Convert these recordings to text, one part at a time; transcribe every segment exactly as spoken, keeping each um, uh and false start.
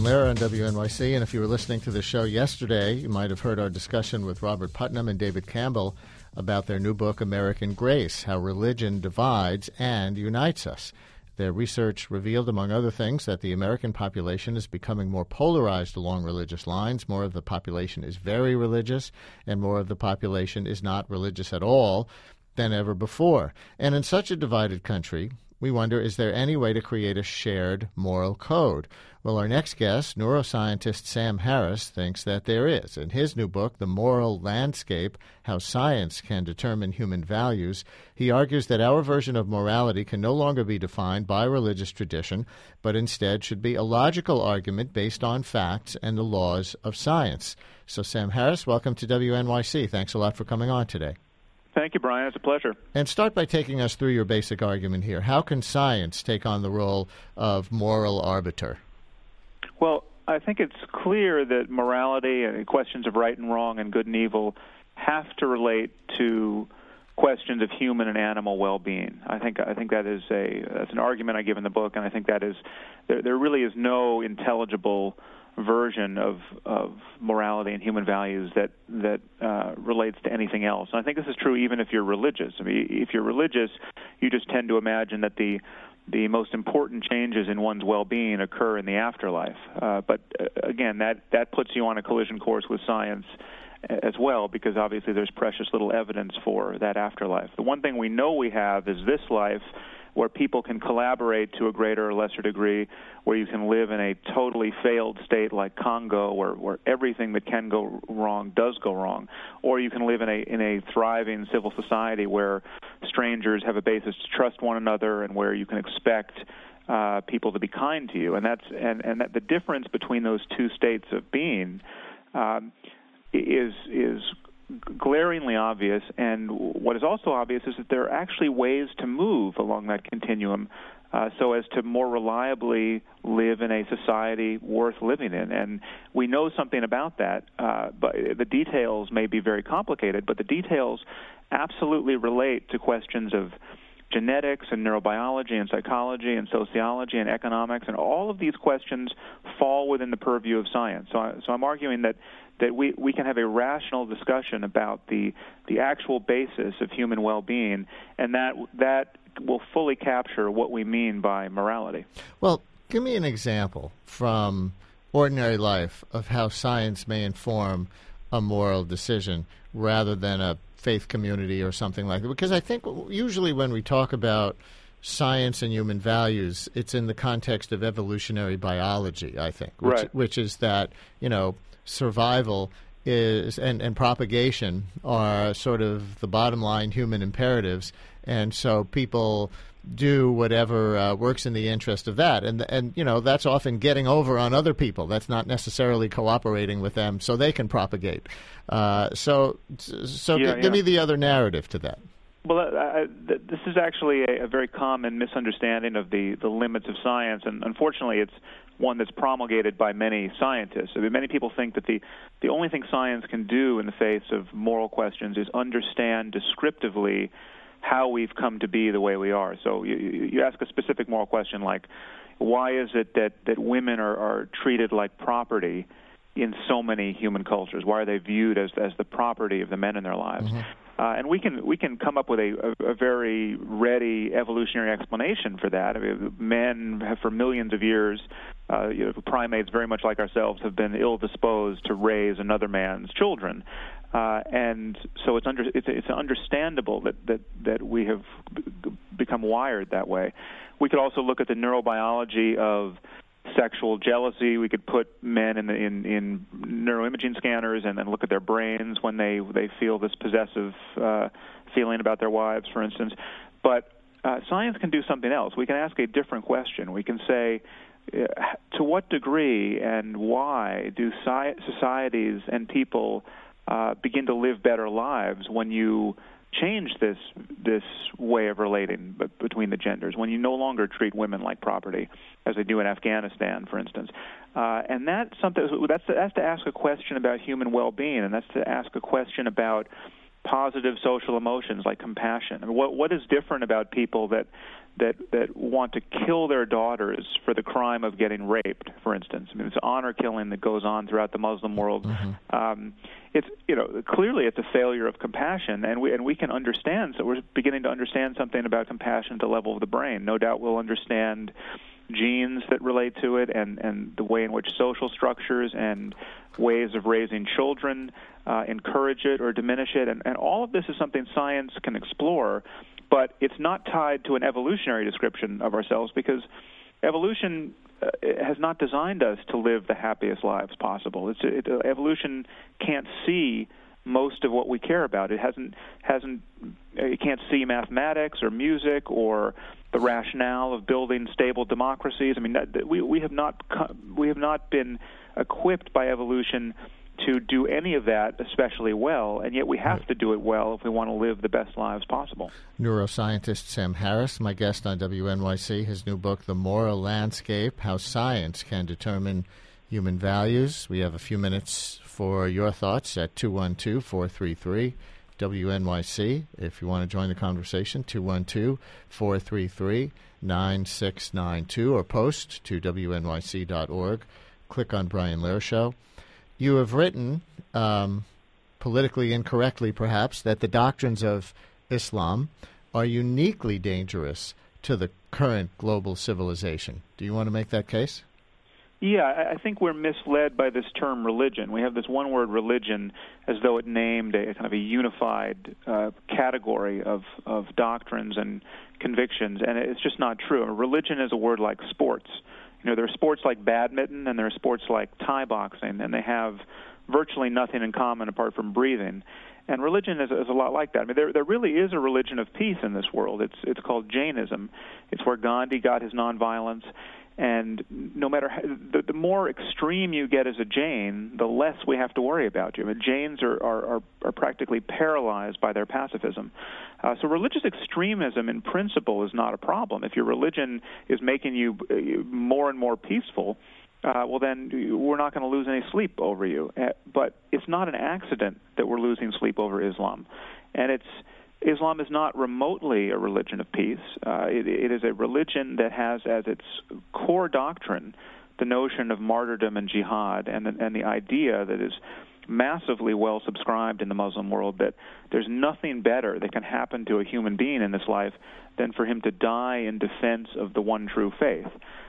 Lehrer on W N Y C, and if you were listening to the show yesterday, you might have heard our discussion with Robert Putnam and David Campbell about their new book, American Grace, How Religion Divides and Unites Us. Their research revealed, among other things, that the American population is becoming more polarized along religious lines. More of the population is very religious, and more of the population is not religious at all than ever before. And in such a divided country, we wonder, is there any way to create a shared moral code? Well, our next guest, neuroscientist Sam Harris, thinks that there is. In his new book, The Moral Landscape, How Science Can Determine Human Values, he argues that our version of morality can no longer be defined by religious tradition, but instead should be a logical argument based on facts and the laws of science. So, Sam Harris, welcome to W N Y C. Thanks a lot for coming on today. Thank you, Brian. It's a pleasure. And start by taking us through your basic argument here. How can science take on the role of moral arbiter? Well, I think it's clear that morality and questions of right and wrong and good and evil have to relate to questions of human and animal well-being. I think I think that is a that's an argument I give in the book, and I think that is there, there really is no intelligible version of of morality and human values that that uh, relates to anything else. And I think this is true even if you're religious. I mean, if you're religious, you just tend to imagine that the the most important changes in one's well-being occur in the afterlife. Uh, but uh, again, that that puts you on a collision course with science as well, because obviously there's precious little evidence for that afterlife. The one thing we know we have is this life, where people can collaborate to a greater or lesser degree, where you can live in a totally failed state like Congo, where, where everything that can go wrong does go wrong, or you can live in a in a thriving civil society where strangers have a basis to trust one another and where you can expect uh, people to be kind to you. And that's and, and that the difference between those two states of being um, is is glaringly obvious, and what is also obvious is that there are actually ways to move along that continuum uh, so as to more reliably live in a society worth living in. And we know something about that, uh, but the details may be very complicated, but the details absolutely relate to questions of genetics and neurobiology and psychology and sociology and economics, and all of these questions fall within the purview of science. So, I, so I'm arguing that that we, we can have a rational discussion about the the actual basis of human well-being, and that that will fully capture what we mean by morality. Well, give me an example from ordinary life of how science may inform a moral decision rather than a faith community or something like that. Because I think usually when we talk about science and human values, it's in the context of evolutionary biology, I think, which, right. which is that, you know, survival is and, and propagation are sort of the bottom line human imperatives, and so people do whatever uh, works in the interest of that, and and you know that's often getting over on other people. That's not necessarily cooperating with them so they can propagate. Uh, so so yeah, g- give yeah. me the other narrative to that. Well, uh, th- this is actually a, a very common misunderstanding of the, the limits of science, and unfortunately it's one that's promulgated by many scientists. I mean, many people think that the, the only thing science can do in the face of moral questions is understand descriptively how we've come to be the way we are. So you, you ask a specific moral question like, why is it that, that women are, are treated like property in so many human cultures? Why are they viewed as, as the property of the men in their lives? Mm-hmm. Uh, and we can we can come up with a, a, a very ready evolutionary explanation for that. I mean, men have for millions of years, uh, you know, primates very much like ourselves have been ill-disposed to raise another man's children, uh, and so it's under it's, it's understandable that, that, that we have b- become wired that way. We could also look at the neurobiology of sexual jealousy. We could put men in, the, in in neuroimaging scanners and then look at their brains when they they feel this possessive uh, feeling about their wives, for instance. But uh, science can do something else. We can ask a different question. We can say, uh, to what degree and why do sci- societies and people uh, begin to live better lives when you change this this way of relating b- between the genders, when you no longer treat women like property, as they do in Afghanistan, for instance. Uh, and that's something that's, that's to ask a question about human well-being, and that's to ask a question about positive social emotions like compassion. I mean, what what is different about people that that that want to kill their daughters for the crime of getting raped, for instance? I mean, it's honor killing that goes on throughout the Muslim world. Mm-hmm. Um, it's you know clearly it's a failure of compassion, and we and we can understand. So we're beginning to understand something about compassion at the level of the brain. No doubt we'll understand genes that relate to it, and, and the way in which social structures and ways of raising children uh, encourage it or diminish it. And, and all of this is something science can explore, but it's not tied to an evolutionary description of ourselves, because evolution uh, has not designed us to live the happiest lives possible. It's, it, uh, evolution can't see most of what we care about. It hasn't hasn't it can't see mathematics or music or the rationale of building stable democracies. I mean, that, we we have not we have not been equipped by evolution to do any of that especially well, and yet we have to do it well if we want to live the best lives possible. Neuroscientist Sam Harris, my guest on W N Y C. His new book, The Moral Landscape: How Science Can Determine Human Values. We have a few minutes for your thoughts at two one two, four three three, W N Y C. If you want to join the conversation, two one two, four three three, nine six nine two, or post to W N Y C dot org. Click on Brian Lehrer Show. You have written, um, politically incorrectly perhaps, that the doctrines of Islam are uniquely dangerous to the current global civilization. Do you want to make that case? Yeah, I think we're misled by this term religion. We have this one word religion as though it named a kind of a unified uh, category of, of doctrines and convictions, and it's just not true. Religion is a word like sports. You know, there are sports like badminton and there are sports like Thai boxing, and they have virtually nothing in common apart from breathing. And religion is, is a lot like that. I mean, there there really is a religion of peace in this world. It's it's called Jainism. It's where Gandhi got his nonviolence. And no matter how, the, the more extreme you get as a Jain, the less we have to worry about you. I mean, Jains are, are, are, are practically paralyzed by their pacifism. Uh, so religious extremism in principle is not a problem. If your religion is making you more and more peaceful, uh, well, then we're not going to lose any sleep over you. Uh, but it's not an accident that we're losing sleep over Islam. And it's Islam is not remotely a religion of peace. Uh, it, it is a religion that has as its core doctrine the notion of martyrdom and jihad, and the, and the idea that is massively well subscribed in the Muslim world that there's nothing better that can happen to a human being in this life than for him to die in defense of the one true faith.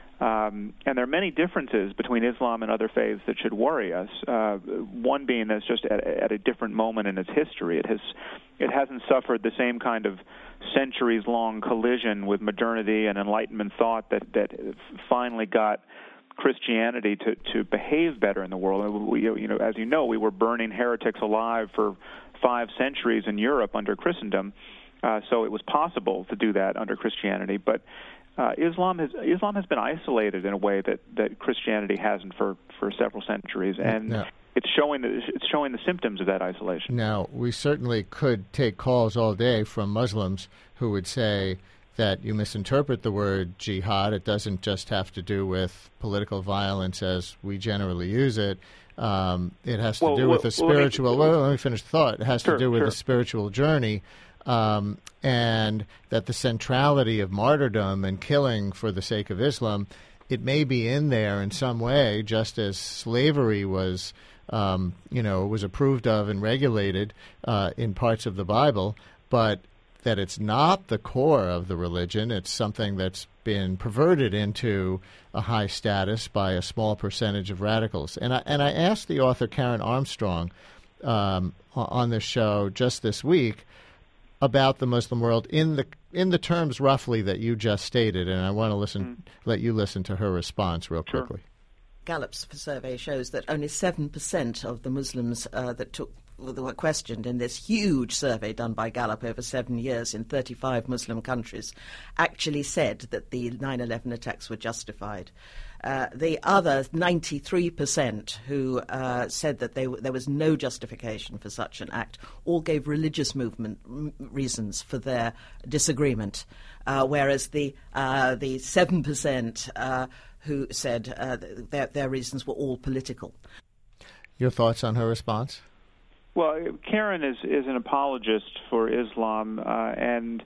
Um, and there are many differences between Islam and other faiths that should worry us. Uh, one being that it's just at, at a different moment in its history. It has, it hasn't suffered the same kind of centuries-long collision with modernity and Enlightenment thought that, that finally got Christianity to, to behave better in the world. We, you know, as you know, we were burning heretics alive for five centuries in Europe under Christendom, uh, so it was possible to do that under Christianity, but Uh, Islam has Islam has been isolated in a way that, that Christianity hasn't for, for several centuries, and no. it's showing the, it's showing the symptoms of that isolation. Now, we certainly could take calls all day from Muslims who would say that you misinterpret the word jihad. It doesn't just have to do with political violence as we generally use it. Um, it has to well, do well, with a spiritual. Well, let, me, well, let me finish the thought. It has sure, to do with sure. a spiritual journey. Um, and that the centrality of martyrdom and killing for the sake of Islam, it may be in there in some way, just as slavery was, um, you know, was approved of and regulated uh, in parts of the Bible, but that it's not the core of the religion. It's something that's been perverted into a high status by a small percentage of radicals. And I, and I asked the author Karen Armstrong um, on this show just this week about the Muslim world in the in the terms roughly that you just stated, and I want to listen, mm. let you listen to her response real sure. quickly. Gallup's survey shows that only seven percent of the Muslims uh, that took that were questioned in this huge survey done by Gallup over seven years in thirty-five Muslim countries actually said that the nine eleven attacks were justified. Uh, the other ninety-three percent who uh, said that they, there was no justification for such an act all gave religious movement m- reasons for their disagreement, uh, whereas the uh, the seven percent uh, who said uh, their, their reasons were all political. Your thoughts on her response? Well, Karen is, is an apologist for Islam, uh, and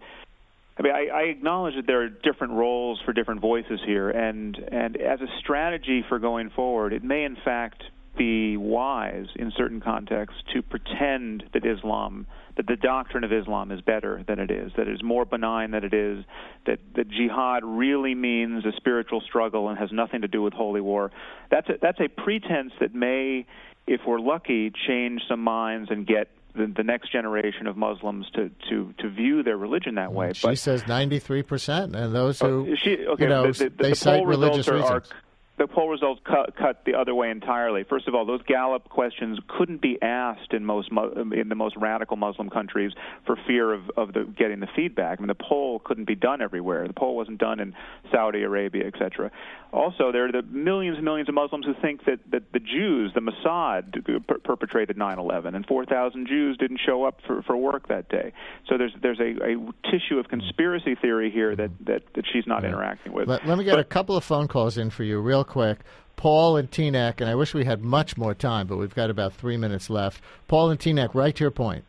I mean, I, I acknowledge that there are different roles for different voices here, and, and as a strategy for going forward, it may in fact be wise in certain contexts to pretend that Islam, that the doctrine of Islam is better than it is, that it is more benign than it is, that, that jihad really means a spiritual struggle and has nothing to do with holy war. That's a, that's a pretense that may, if we're lucky, change some minds and get the, the next generation of Muslims to, to, to view their religion that way. She but, says ninety-three percent, and those who, uh, she, okay, you know, the, the, they the cite poll religious results are, reasons. Are, the poll results cut, cut the other way entirely. First of all, those Gallup questions couldn't be asked in most in the most radical Muslim countries for fear of, of the, getting the feedback. I mean, the poll couldn't be done everywhere. The poll wasn't done in Saudi Arabia, et cetera. Also, there are the millions and millions of Muslims who think that, that the Jews, the Mossad, per- perpetrated nine eleven, and four thousand Jews didn't show up for, for work that day. So there's there's a, a tissue of conspiracy theory here that, that, that she's not yeah. interacting with. Let, let me get but, a couple of phone calls in for you real quick. Paul and Teaneck, and I wish we had much more time, but we've got about three minutes left. Paul and Teaneck, right to your point.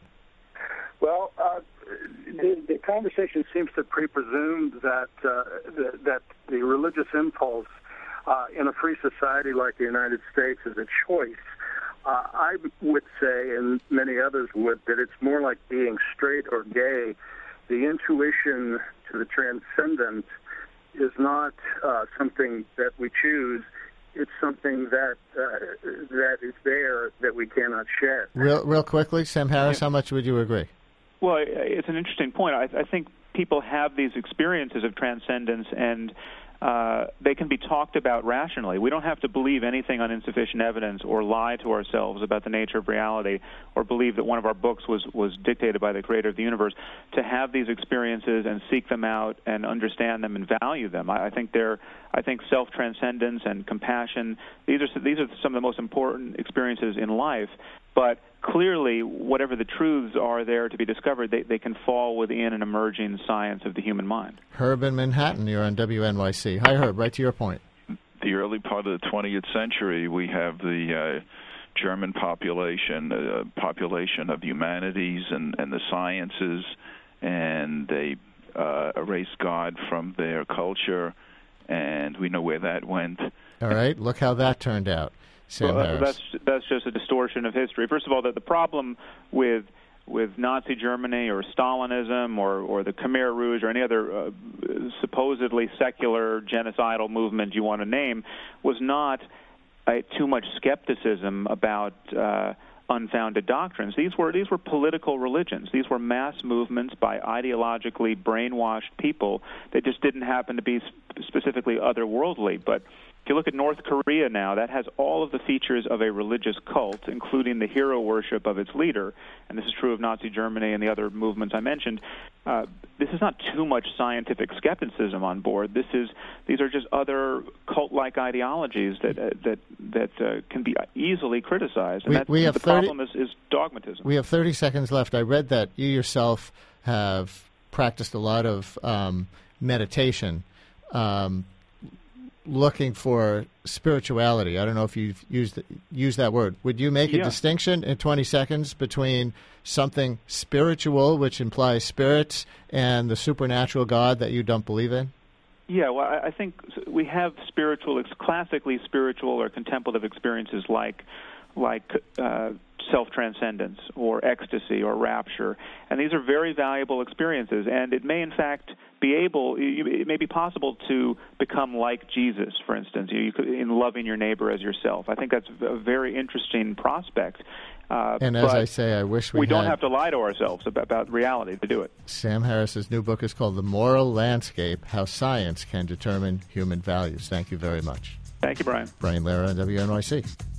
Well, uh, the, the conversation seems to presume that uh, the, that the religious impulse uh, in a free society like the United States is a choice. Uh, I would say, and many others would, that it's more like being straight or gay. The intuition to the transcendent is not uh, something that we choose. It's something that uh, that is there that we cannot shed. Real, real quickly, Sam Harris, how much would you agree? Well, it's an interesting point. I, I think people have these experiences of transcendence, and uh, they can be talked about rationally. We don't have to believe anything on insufficient evidence or lie to ourselves about the nature of reality or believe that one of our books was, was dictated by the creator of the universe to have these experiences and seek them out and understand them and value them. I, I think they're I think self-transcendence and compassion, these are these are some of the most important experiences in life. But clearly, whatever the truths are there to be discovered, they, they can fall within an emerging science of the human mind. Herb in Manhattan, you're on W N Y C. Hi, Herb, right to your point. The early part of the twentieth century, we have the uh, German population, uh, population of humanities and, and the sciences, and they uh, erased God from their culture, and we know where that went. All right, look how that turned out. Sam well, Harris. That's that's just a distortion of history. First of all, the, the problem with with Nazi Germany or Stalinism or, or the Khmer Rouge or any other uh, supposedly secular genocidal movement you want to name was not uh, too much skepticism about uh, unfounded doctrines. These were these were political religions. These were mass movements by ideologically brainwashed people that just didn't happen to be sp- specifically otherworldly, but if you look at North Korea now, that has all of the features of a religious cult, including the hero worship of its leader, and this is true of Nazi Germany and the other movements I mentioned. Uh, this is not too much scientific skepticism on board. This is these are just other cult-like ideologies that uh, that that uh, can be easily criticized, and we, that, we have the thirty, problem is, is dogmatism. We have thirty seconds left. I read that you yourself have practiced a lot of um, meditation. Um, looking for spirituality. I don't know if you've used used that word. Would you make a yeah. distinction in twenty seconds between something spiritual, which implies spirits, and the supernatural God that you don't believe in? Yeah, well, I think we have spiritual, classically spiritual or contemplative experiences like like uh, self-transcendence or ecstasy or rapture. And these are very valuable experiences. And it may, in fact, be able, it may be possible to become like Jesus, for instance, you could, in loving your neighbor as yourself. I think that's a very interesting prospect. Uh, and as I say, I wish we We had... don't have to lie to ourselves about, about reality to do it. Sam Harris's new book is called The Moral Landscape, How Science Can Determine Human Values. Thank you very much. Thank you, Brian. Brian Lehrer on W N Y C.